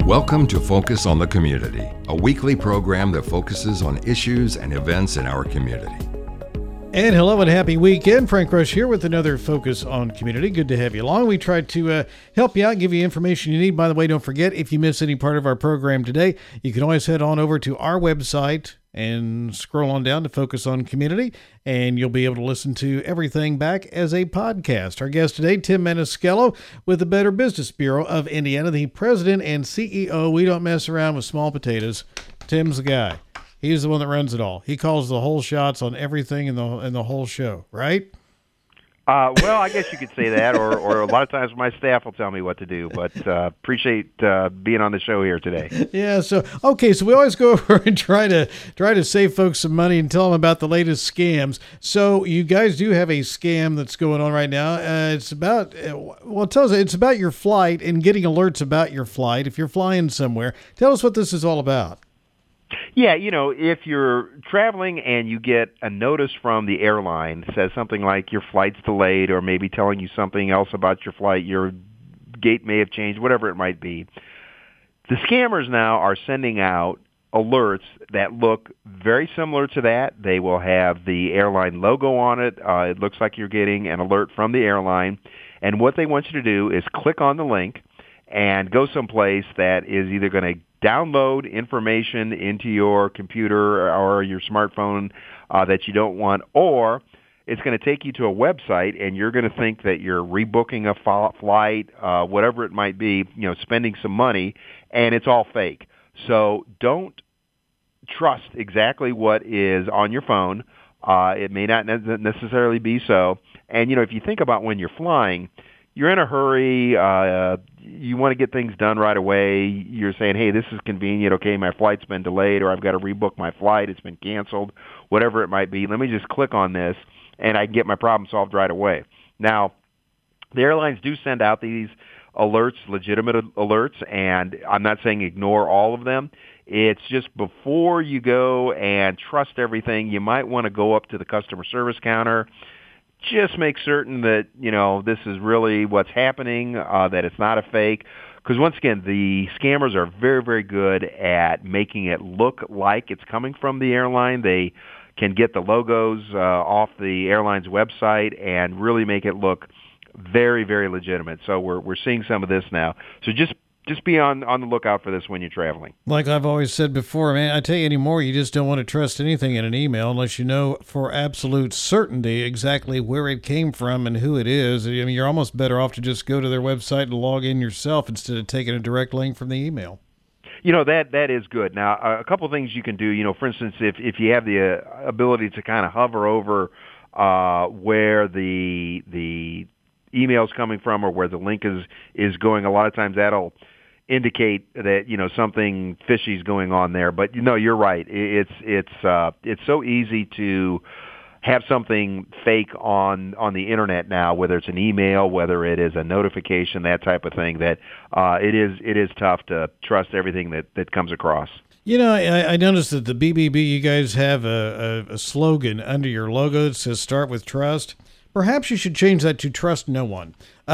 Welcome to Focus on the Community, a weekly program that focuses on issues and events in our community. And hello and happy weekend. Frank Rush here with another Focus on Community. Good to have you along. We try to help you out, give you information you need. By the way, don't forget, if you miss any part of our program today, you can always head on over to our website and scroll on down to Focus on Community, and you'll be able to listen to everything back as a podcast. Our guest today, Tim Maniscalco with the Better Business Bureau of Indiana, the president and CEO. We don't mess around with small potatoes. Tim's the guy. He's the one that runs it all. He calls the whole shots on everything in the whole show, right? Well, I guess you could say that, or a lot of times my staff will tell me what to do, but appreciate being on the show here today. Yeah, so we always go over and try to save folks some money and tell them about the latest scams. So you guys do have a scam that's going on right now. It's about, it's about your flight and getting alerts about your flight if you're flying somewhere. Tell us what this is all about. Yeah, if you're traveling and you get a notice from the airline that says something like your flight's delayed or maybe telling you something else about your flight, your gate may have changed, whatever it might be, the scammers now are sending out alerts that look very similar to that. They will have the airline logo on it. It looks like you're getting an alert from the airline. And what they want you to do is click on the link and go someplace that is either going to download information into your computer or your smartphone that you don't want, or it's going to take you to a website and you're going to think that you're rebooking a flight, whatever it might be, spending some money, and it's all fake. So don't trust exactly what is on your phone. It may not necessarily be so. And, if you think about when you're flying, you're in a hurry, you want to get things done right away. You're saying, hey, this is convenient. Okay, my flight's been delayed, or I've got to rebook my flight. It's been canceled, whatever it might be. Let me just click on this, and I can get my problem solved right away. Now, the airlines do send out these alerts, legitimate alerts, and I'm not saying ignore all of them. It's just before you go and trust everything, you might want to go up to the customer service counter. Just make certain that, this is really what's happening, that it's not a fake. Because once again, the scammers are very, very good at making it look like it's coming from the airline. They can get the logos off the airline's website and really make it look very, very legitimate. So we're seeing some of this now. So just be on the lookout for this when you're traveling. Like I've always said before, man, I tell you anymore, you just don't want to trust anything in an email unless you know for absolute certainty exactly where it came from and who it is. I mean, you're almost better off to just go to their website and log in yourself instead of taking a direct link from the email. That is good. Now, a couple of things you can do, for instance, if you have the ability to kind of hover over where the email's coming from or where the link is going, a lot of times that'll indicate that something fishy is going on there. But you're right. It's so easy to have something fake on the internet now, whether it's an email, whether it is a notification, that type of thing, that it is tough to trust everything that comes across. I noticed that the BBB, you guys have a slogan under your logo that says "Start with Trust." Perhaps you should change that to "Trust No One."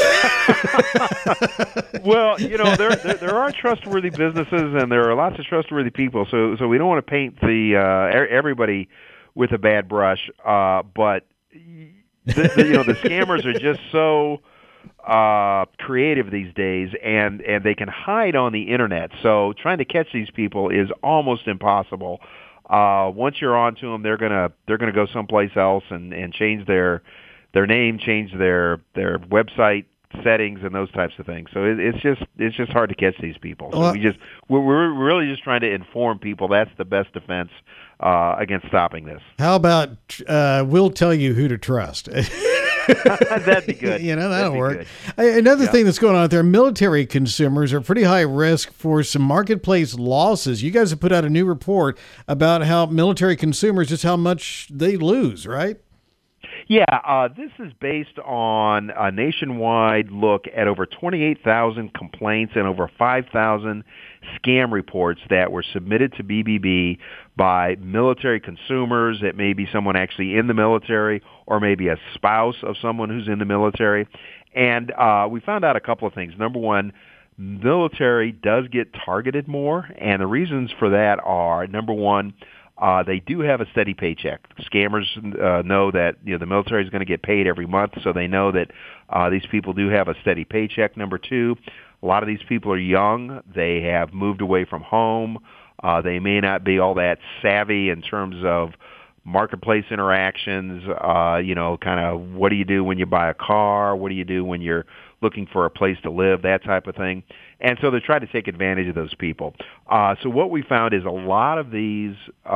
Well, there are trustworthy businesses and there are lots of trustworthy people, so we don't want to paint everybody with a bad brush. But the scammers are just so creative these days, and they can hide on the internet. So trying to catch these people is almost impossible. Once you're onto them, they're gonna go someplace else and change their name, change their website settings and those types of things. So it's just hard to catch these people. So we're really just trying to inform people. That's the best defense against stopping this. How about we'll tell you who to trust? That'd be good. That'll work. Another thing that's going on out there, military consumers are pretty high risk for some marketplace losses. You guys have put out a new report about how military consumers, just how much they lose, right? Yeah, this is based on a nationwide look at over 28,000 complaints and over 5,000 scam reports that were submitted to BBB by military consumers. It may be someone actually in the military or maybe a spouse of someone who's in the military. And we found out a couple of things. Number one, military does get targeted more, and the reasons for that are, number one, they do have a steady paycheck. Scammers know that the military is going to get paid every month, so they know that these people do have a steady paycheck. Number two, a lot of these people are young. They have moved away from home. They may not be all that savvy in terms of marketplace interactions, kind of what do you do when you buy a car? What do you do when you're looking for a place to live, that type of thing. And so they try to take advantage of those people. So what we found is a lot of these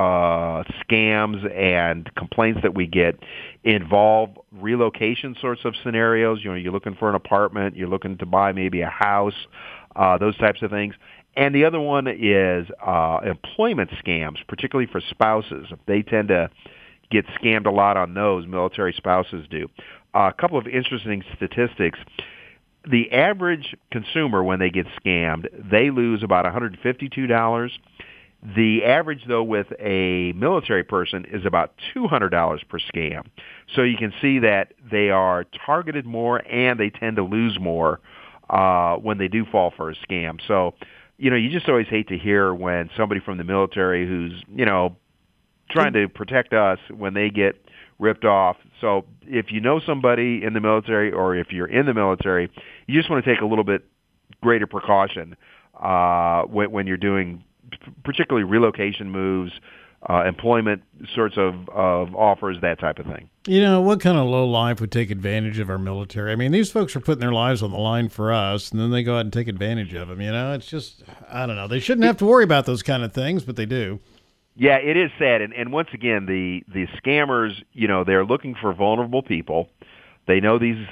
scams and complaints that we get involve relocation sorts of scenarios. You're looking for an apartment, you're looking to buy maybe a house, those types of things. And the other one is employment scams, particularly for spouses. They tend to get scammed a lot on those. Military spouses do. A couple of interesting statistics. The average consumer, when they get scammed, they lose about $152. The average, though, with a military person is about $200 per scam. So you can see that they are targeted more and they tend to lose more when they do fall for a scam. So, you just always hate to hear when somebody from the military who's, trying to protect us, when they get ripped off. So if you know somebody in the military or if you're in the military, you just want to take a little bit greater precaution when you're doing particularly relocation moves, employment sorts of offers, that type of thing. What kind of low life would take advantage of our military? I mean, these folks are putting their lives on the line for us, and then they go out and take advantage of them. It's just, I don't know. They shouldn't have to worry about those kind of things, but they do. Yeah, it is sad. And once again, the scammers, they're looking for vulnerable people. They know these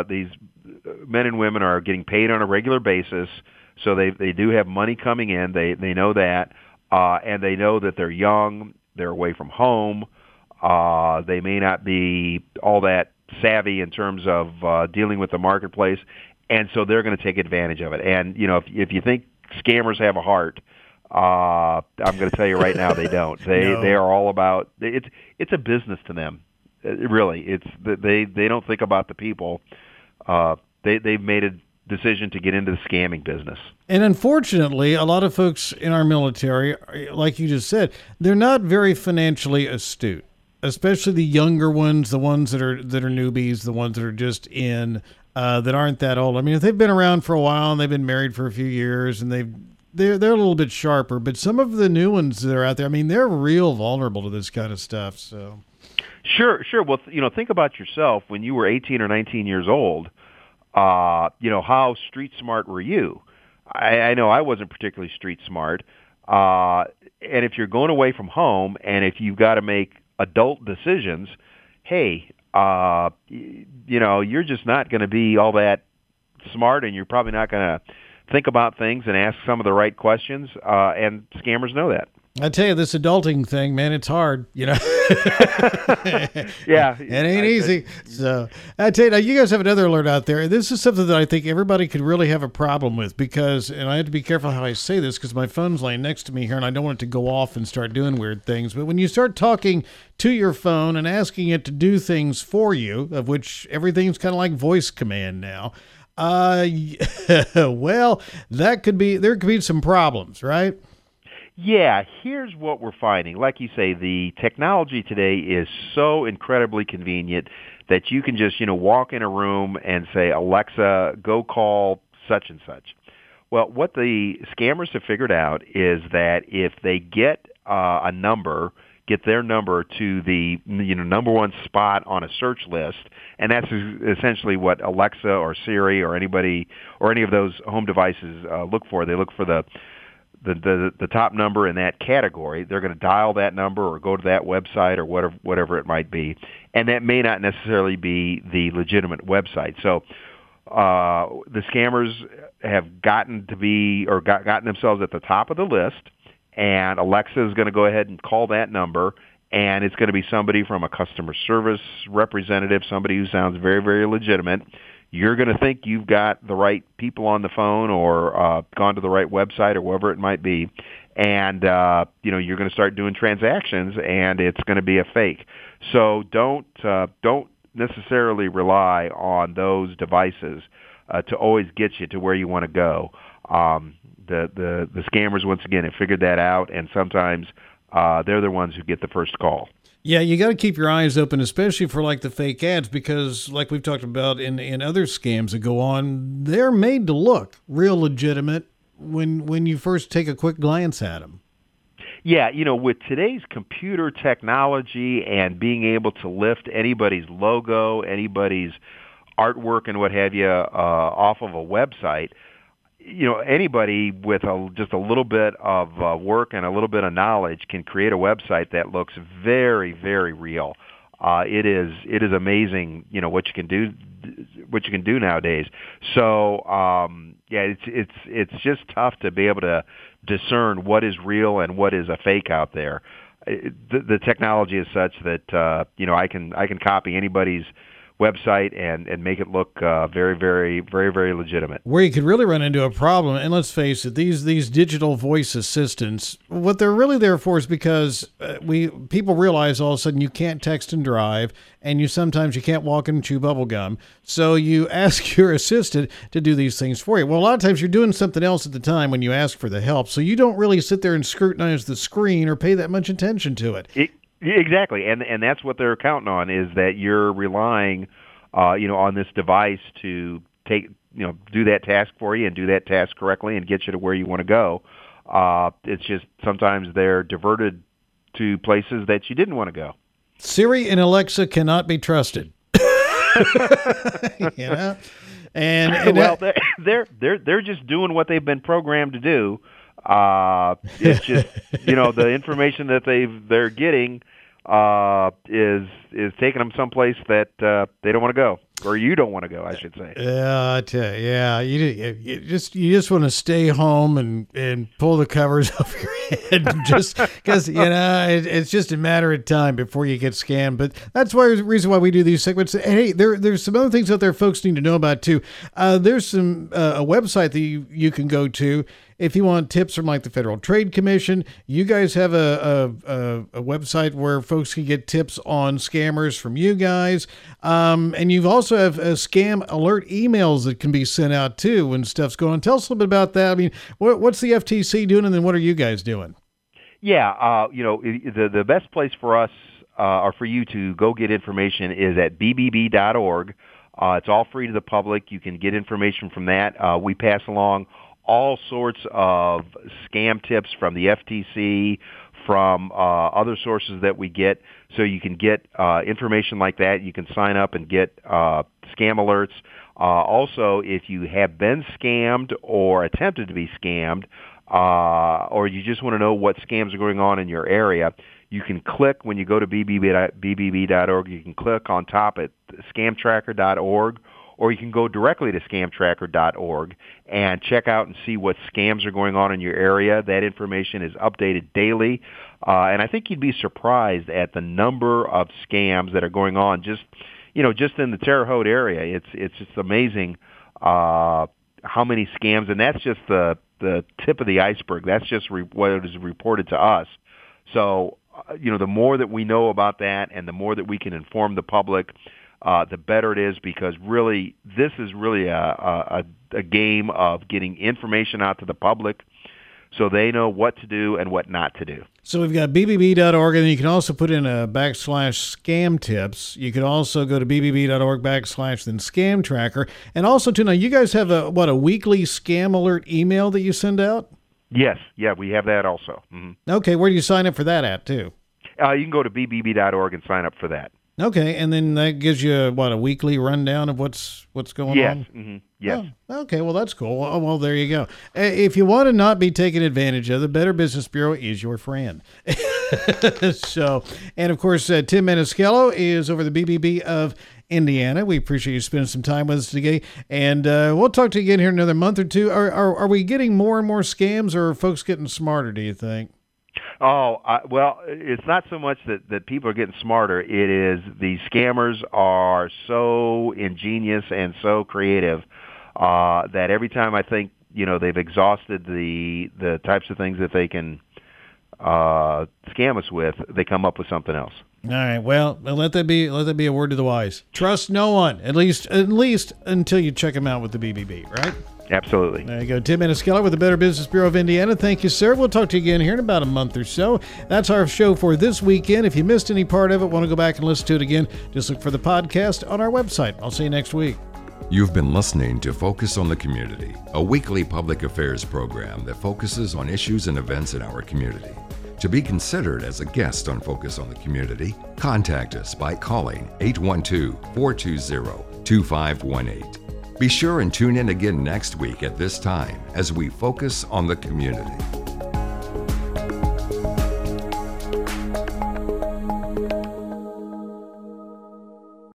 men and women are getting paid on a regular basis, so they do have money coming in. They know that, and they know that they're young, they're away from home. They may not be all that savvy in terms of dealing with the marketplace, and so they're going to take advantage of it. And if you think scammers have a heart, I'm going to tell you right now, they don't. They are all about it's a business to them. Really, they don't think about the people. They've made a decision to get into the scamming business. And unfortunately, a lot of folks in our military, like you just said, they're not very financially astute. Especially the younger ones, the ones that are newbies, the ones that are just in that aren't that old. I mean, if they've been around for a while and they've been married for a few years and they're a little bit sharper, but some of the new ones that are out there, I mean, they're real vulnerable to this kind of stuff. So, sure. Well, think about yourself when you were 18 or 19 years old. How street smart were you? I know I wasn't particularly street smart. And if you're going away from home, and if you've got to make adult decisions, hey, you're just not going to be all that smart, and you're probably not going to think about things and ask some of the right questions, and scammers know that. I tell you, this adulting thing, man, it's hard, Yeah. It ain't easy. So I tell you, now, you guys have another alert out there. This is something that I think everybody could really have a problem with and I have to be careful how I say this because my phone's laying next to me here and I don't want it to go off and start doing weird things. But when you start talking to your phone and asking it to do things for you, of which everything's kind of like voice command now, well, there could be some problems, right? Yeah, here's what we're finding. Like you say, the technology today is so incredibly convenient that you can just, walk in a room and say, Alexa, go call such and such. Well, what the scammers have figured out is that if they get their number to the number one spot on a search list, and that's essentially what Alexa or Siri or anybody or any of those home devices look for. They look for the top number in that category. They're going to dial that number or go to that website or whatever it might be, and that may not necessarily be the legitimate website. So the scammers have gotten themselves at the top of the list, and Alexa is going to go ahead and call that number, and it's going to be somebody from a customer service representative, somebody who sounds very, very legitimate. You're going to think you've got the right people on the phone or gone to the right website or wherever it might be, and you're going to start doing transactions, and it's going to be a fake. So don't necessarily rely on those devices to always get you to where you want to go. The scammers, once again, have figured that out, and sometimes they're the ones who get the first call. Yeah, you got to keep your eyes open, especially for like the fake ads, because like we've talked about in other scams that go on, they're made to look real legitimate when you first take a quick glance at them. Yeah, with today's computer technology and being able to lift anybody's logo, anybody's artwork and what have you off of a website, anybody with just a little bit of work and a little bit of knowledge can create a website that looks very, very real. It is amazing, what you can do nowadays. So it's just tough to be able to discern what is real and what is a fake out there. The technology is such that I can copy anybody's website and make it look very, very, very, very legitimate. Where you could really run into a problem, and let's face it, these digital voice assistants, what they're really there for is because people realize all of a sudden you can't text and drive, and sometimes you can't walk and chew bubble gum, so you ask your assistant to do these things for you. Well, a lot of times you're doing something else at the time when you ask for the help, so you don't really sit there and scrutinize the screen or pay that much attention to it. Exactly, and that's what they're counting on, is that you're relying, on this device to do that task for you and do that task correctly and get you to where you want to go. It's just sometimes they're diverted to places that you didn't want to go. Siri and Alexa cannot be trusted. And well, they're just doing what they've been programmed to do. It's just the information that they're getting is taking them someplace that they don't want to go, or you don't want to go, I should say. Yeah, I tell you, yeah, you just want to stay home and pull the covers over your head, just because it's just a matter of time before you get scammed. But that's the reason why we do these segments. Hey, there's some other things out there folks need to know about too. There's some a website that you can go to if you want tips from like the Federal Trade Commission. You guys have a website where folks can get tips on scammers from you guys. And you also have scam alert emails that can be sent out too when stuff's going on. Tell us a little bit about that. I mean, what's the FTC doing, and then what are you guys doing? Yeah, the best place for us or for you to go get information is at bbb.org. It's all free to the public. You can get information from that. We pass along all sorts of scam tips from the FTC, from other sources that we get. So you can get information like that. You can sign up and get scam alerts. Also, if you have been scammed or attempted to be scammed, or you just want to know what scams are going on in your area, you can click, when you go to bbb.org, you can click on top at scamtracker.org, or you can go directly to scamtracker.org and check out and see what scams are going on in your area. That information is updated daily. And I think you'd be surprised at the number of scams that are going on just in the Terre Haute area. It's just amazing how many scams, and that's just the tip of the iceberg. That's just what is reported to us. So, the more that we know about that and the more that we can inform the public, the better it is, because really this is really a game of getting information out to the public so they know what to do and what not to do. So we've got bbb.org, and then you can also put in a /scam tips. You can also go to bbb.org / then scam tracker. And also, too, now you guys have a weekly scam alert email that you send out? Yes. Yeah, we have that also. Mm-hmm. Okay, where do you sign up for that at, too? You can go to bbb.org and sign up for that. Okay, and then that gives you, a weekly rundown of what's going on? Mm-hmm. Yes. Oh, okay, well, that's cool. Well, there you go. If you want to not be taken advantage of, the Better Business Bureau is your friend. So, and of course, Tim Maniscalco is over the BBB of Indiana. We appreciate you spending some time with us today, and we'll talk to you again here in another month or two. Are we getting more and more scams, or are folks getting smarter, do you think? Oh, well, it's not so much that people are getting smarter. It is the scammers are so ingenious and so creative that every time I think, they've exhausted the types of things that they can scam us with, they come up with something else. All right. Well, let that be a word to the wise. Trust no one, at least until you check them out with the BBB, right? Absolutely. There you go. Tim Maniscalco with the Better Business Bureau of Indiana. Thank you, sir. We'll talk to you again here in about a month or so. That's our show for this weekend. If you missed any part of it, want to go back and listen to it again, just look for the podcast on our website. I'll see you next week. You've been listening to Focus on the Community, a weekly public affairs program that focuses on issues and events in our community. To be considered as a guest on Focus on the Community, contact us by calling 812-420-2518. Be sure and tune in again next week at this time as we focus on the community.